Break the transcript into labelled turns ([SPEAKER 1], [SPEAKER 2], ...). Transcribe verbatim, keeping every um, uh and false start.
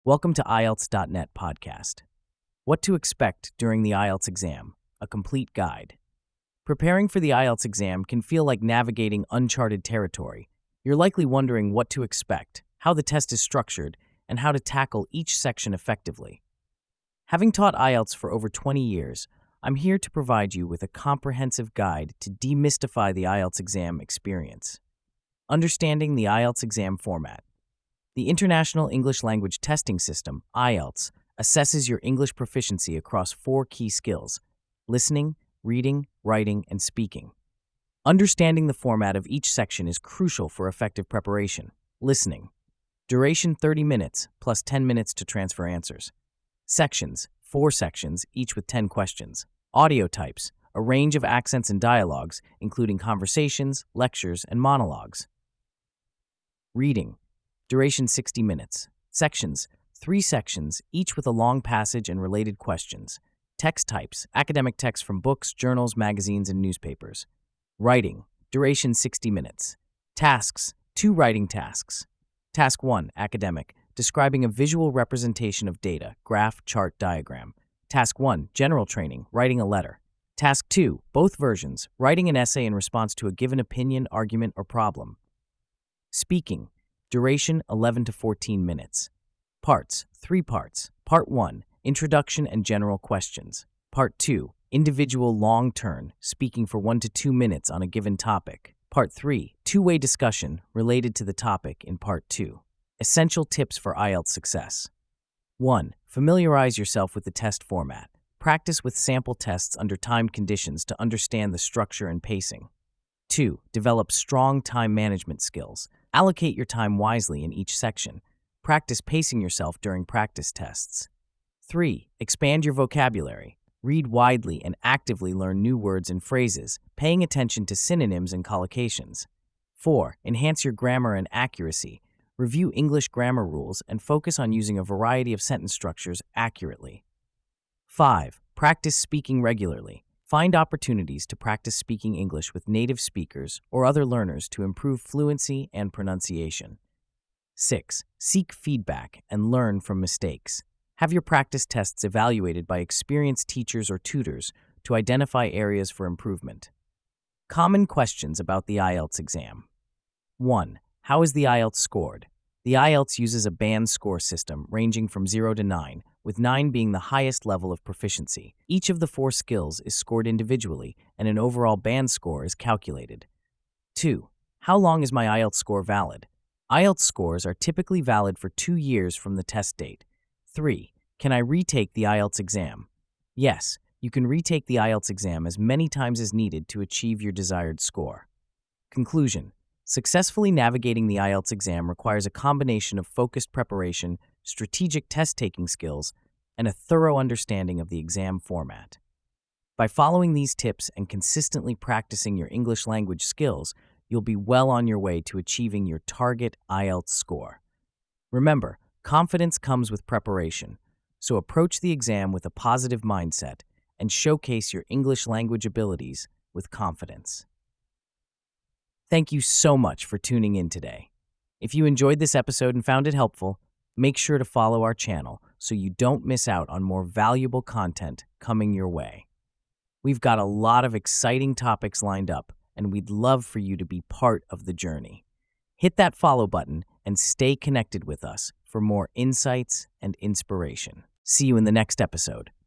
[SPEAKER 1] Welcome to I E L T S dot net podcast. What to expect during the I E L T S exam, a complete guide. Preparing for the I E L T S exam can feel like navigating uncharted territory. You're likely wondering what to expect, how the test is structured, and how to tackle each section effectively. Having taught I E L T S for over twenty years, I'm here to provide you with a comprehensive guide to demystify the I E L T S exam experience. Understanding the I E L T S exam format. The International English Language Testing System, I E L T S, assesses your English proficiency across four key skills: listening, reading, writing, and speaking. Understanding the format of each section is crucial for effective preparation. Listening. Duration thirty minutes, plus ten minutes to transfer answers. Sections, four sections, each with ten questions. Audio types, a range of accents and dialogues, including conversations, lectures, and monologues. Reading. Duration sixty minutes. Sections, three sections, each with a long passage and related questions. Text types, academic text from books, journals, magazines, and newspapers. Writing. Duration sixty minutes. Tasks, two writing tasks. Task one, academic, describing a visual representation of data, graph, chart, diagram. Task one, general training, writing a letter. Task two, both versions, writing an essay in response to a given opinion, argument, or problem. Speaking. Duration eleven to fourteen minutes. Parts, three parts. Part one, introduction and general questions. Part two, individual long turn, speaking for one to two minutes on a given topic. Part three, two-way discussion related to the topic in Part two. Essential tips for I E L T S success. one. Familiarize yourself with the test format. Practice with sample tests under timed conditions to understand the structure and pacing. two. Develop strong time management skills. Allocate your time wisely in each section. Practice pacing yourself during practice tests. three. Expand your vocabulary. Read widely and actively learn new words and phrases, paying attention to synonyms and collocations. four. Enhance your grammar and accuracy. Review English grammar rules and focus on using a variety of sentence structures accurately. five. Practice speaking regularly. Find opportunities to practice speaking English with native speakers or other learners to improve fluency and pronunciation. six. Seek feedback and learn from mistakes. Have your practice tests evaluated by experienced teachers or tutors to identify areas for improvement. Common questions about the I E L T S exam. one. How is the I E L T S scored? The I E L T S uses a band score system ranging from zero to nine, with nine being the highest level of proficiency. Each of the four skills is scored individually, and an overall band score is calculated. two. How long is my I E L T S score valid? I E L T S scores are typically valid for two years from the test date. three. Can I retake the I E L T S exam? Yes, you can retake the I E L T S exam as many times as needed to achieve your desired score. Conclusion. Successfully navigating the I E L T S exam requires a combination of focused preparation, strategic test-taking skills, and a thorough understanding of the exam format. By following these tips and consistently practicing your English language skills, you'll be well on your way to achieving your target I E L T S score. Remember, confidence comes with preparation, so approach the exam with a positive mindset and showcase your English language abilities with confidence. Thank you so much for tuning in today. If you enjoyed this episode and found it helpful, make sure to follow our channel so you don't miss out on more valuable content coming your way. We've got a lot of exciting topics lined up, and we'd love for you to be part of the journey. Hit that follow button and stay connected with us for more insights and inspiration. See you in the next episode.